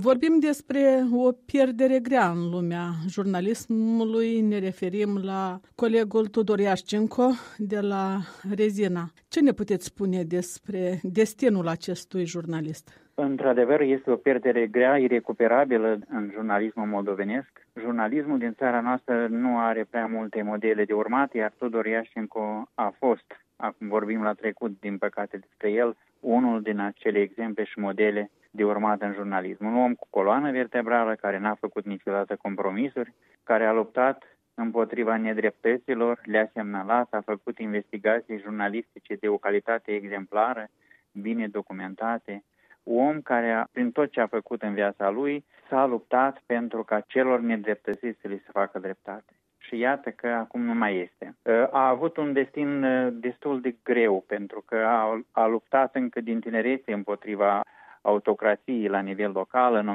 Vorbim despre o pierdere grea în lumea jurnalismului. Ne referim la colegul Tudor Iașcenco de la Rezina. Ce ne puteți spune despre destinul acestui jurnalist? Într-adevăr, este o pierdere grea, irecuperabilă în jurnalismul moldovenesc. Jurnalismul din țara noastră nu are prea multe modele de urmat, iar Tudor Iașcenco a fost, acum vorbim la trecut, din păcate despre el, unul din acele exemple și modele de urmat în jurnalism. Un om cu coloană vertebrală, care n-a făcut niciodată compromisuri, care a luptat împotriva nedreptăților, le-a semnalat, a făcut investigații jurnalistice de o calitate exemplară, bine documentate. Un om care, prin tot ce a făcut în viața lui, s-a luptat pentru ca celor nedreptățiți să li se facă dreptate. Și iată că acum nu mai este. A avut un destin destul de greu, pentru că a luptat încă din tinerețe împotriva autocrației la nivel local. În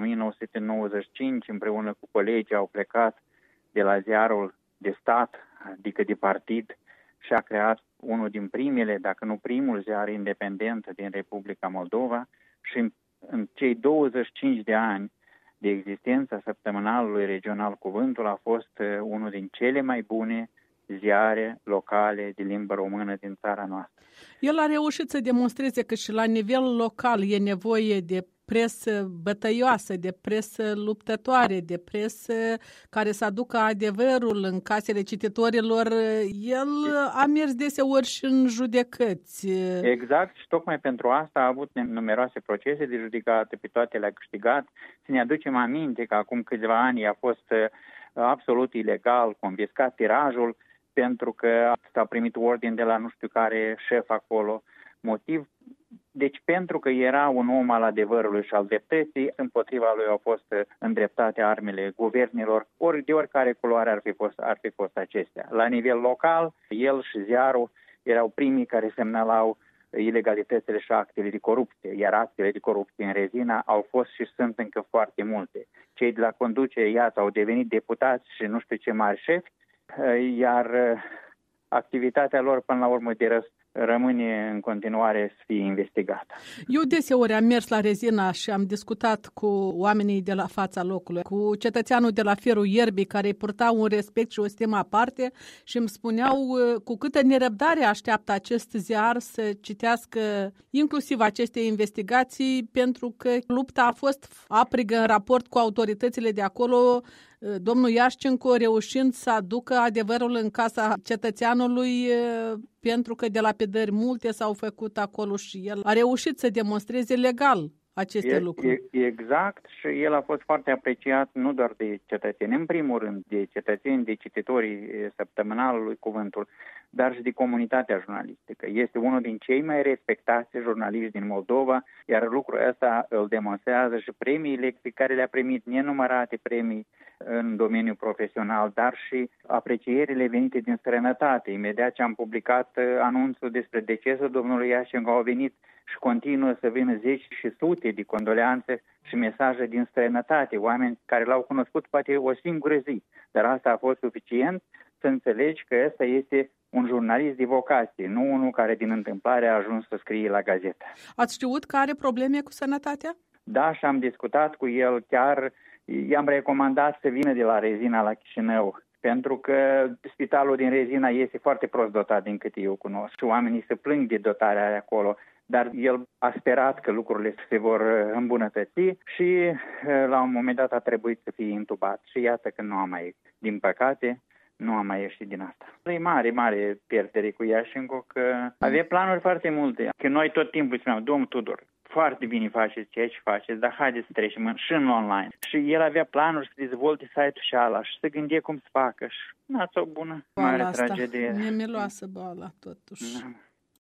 1995, împreună cu colegii, au plecat de la ziarul de stat, adică de partid, și a creat unul din primele, dacă nu primul ziar independent din Republica Moldova. Și în cei 25 de ani de existență a săptămânalului regional Cuvântul a fost unul din cele mai bune ziare locale de limbă română din țara noastră. El a reușit să demonstreze că și la nivel local e nevoie de presă bătăioasă, de presă luptătoare, de presă care să aducă adevărul în casele cititorilor. El a mers deseori și în judecăți. Exact, și tocmai pentru asta a avut numeroase procese de judecată, pe toate le-a câștigat. Să ne aducem aminte că acum câțiva ani a fost absolut ilegal confiscat tirajul pentru că s-a primit ordin de la nu știu care șef acolo. Motiv? Deci pentru că era un om al adevărului și al dreptății, împotriva lui au fost îndreptate armele guvernelor, ori de oricare culoare ar fi fost acestea. La nivel local, el și ziarul erau primii care semnalau ilegalitățile și actele de corupție, iar actele de corupție în Rezina au fost și sunt încă foarte multe. Cei de la conducere, iată, au devenit deputați și nu știu ce mari șefi, iar activitatea lor până la urmă de răst rămâne în continuare să fie investigată. Eu deseori am mers la Rezina și am discutat cu oamenii de la fața locului, cu cetățeanul de la Firul Ierbii, care îi purta un respect și o stimă aparte și îmi spuneau cu câtă nerăbdare așteaptă acest ziar să citească inclusiv aceste investigații, pentru că lupta a fost aprigă în raport cu autoritățile de acolo, domnul Iașcenco reușind să aducă adevărul în casa cetățeanului, pentru că de lapidări multe s-au făcut acolo și el a reușit să demonstreze legal aceste lucruri. Exact, și el a fost foarte apreciat nu doar de cetățeni, în primul rând de cetățeni, de cititorii săptămânalului Cuvântul, dar și de comunitatea jurnalistică. Este unul din cei mai respectați jurnaliști din Moldova, iar lucrul ăsta îl demonstrează și premiile pe care le-a primit, nenumărate premii în domeniul profesional, dar și aprecierile venite din străinătate. Imediat ce am publicat anunțul despre decesul domnului Iașcenco, au venit și continuă să vină zeci și sute de condoleanțe și mesaje din străinătate, oameni care l-au cunoscut poate o singură zi, dar asta a fost suficient să înțelegi că ăsta este un jurnalist de vocație, nu unul care din întâmplare a ajuns să scrie la gazetă. Ați știut că are probleme cu sănătatea? Da, și am discutat cu el, chiar i-am recomandat să vină de la Rezina la Chișinău, pentru că spitalul din Rezina este foarte prost dotat din câte eu cunosc și oamenii se plâng de dotarea de acolo. Dar el a sperat că lucrurile se vor îmbunătăți și la un moment dat a trebuit să fie intubat. Și iată că nu a mai, din păcate, nu a mai ieșit din asta. E mare pierdere cu Iașcenco, că avea planuri foarte multe. Că noi tot timpul spuneam, domnul Tudor, foarte bine faceți ceea ce faceți, dar haideți să trecem și în online. Și el avea planuri să dezvolte site-ul și ala și să gândie cum să facă. Și n-ați o bună mare tragedie. Nemeloasă boala, totuși. Da.